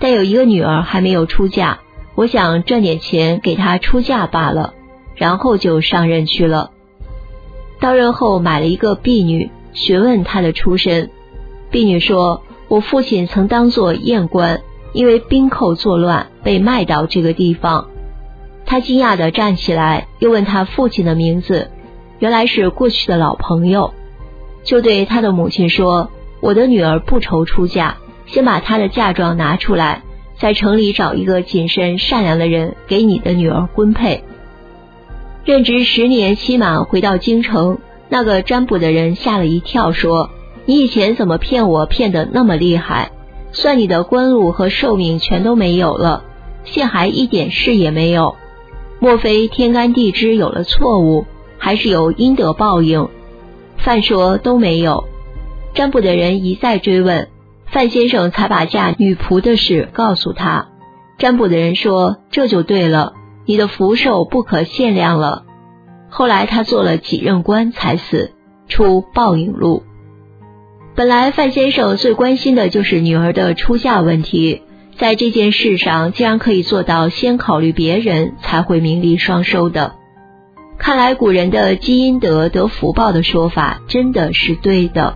但有一个女儿还没有出嫁，我想赚点钱给她出嫁罢了，然后就上任去了。到任后买了一个婢女，询问她的出身。婢女说，我父亲曾当作验官，因为兵寇作乱被卖到这个地方。他惊讶地站起来，又问他父亲的名字，原来是过去的老朋友，就对他的母亲说，我的女儿不愁出嫁，先把她的嫁妆拿出来，在城里找一个谨慎善良的人给你的女儿婚配。任职十年期满回到京城，那个占卜的人吓了一跳，说，你以前怎么骗我骗得那么厉害，算你的官路和寿命全都没有了，现还一点事也没有，莫非天干地支有了错误，还是有阴德报应？范说都没有。占卜的人一再追问，范先生才把嫁女仆的事告诉他。占卜的人说，这就对了，你的福寿不可限量了。后来他做了几任官才死，出报应录。本来范先生最关心的就是女儿的出嫁问题，在这件事上竟然可以做到先考虑别人才会名利双收的。看来古人的积阴德得福报的说法真的是对的。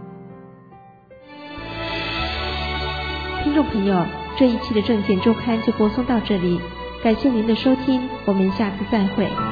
听众朋友，这一期的证件周刊就播送到这里，感谢您的收听，我们下次再会。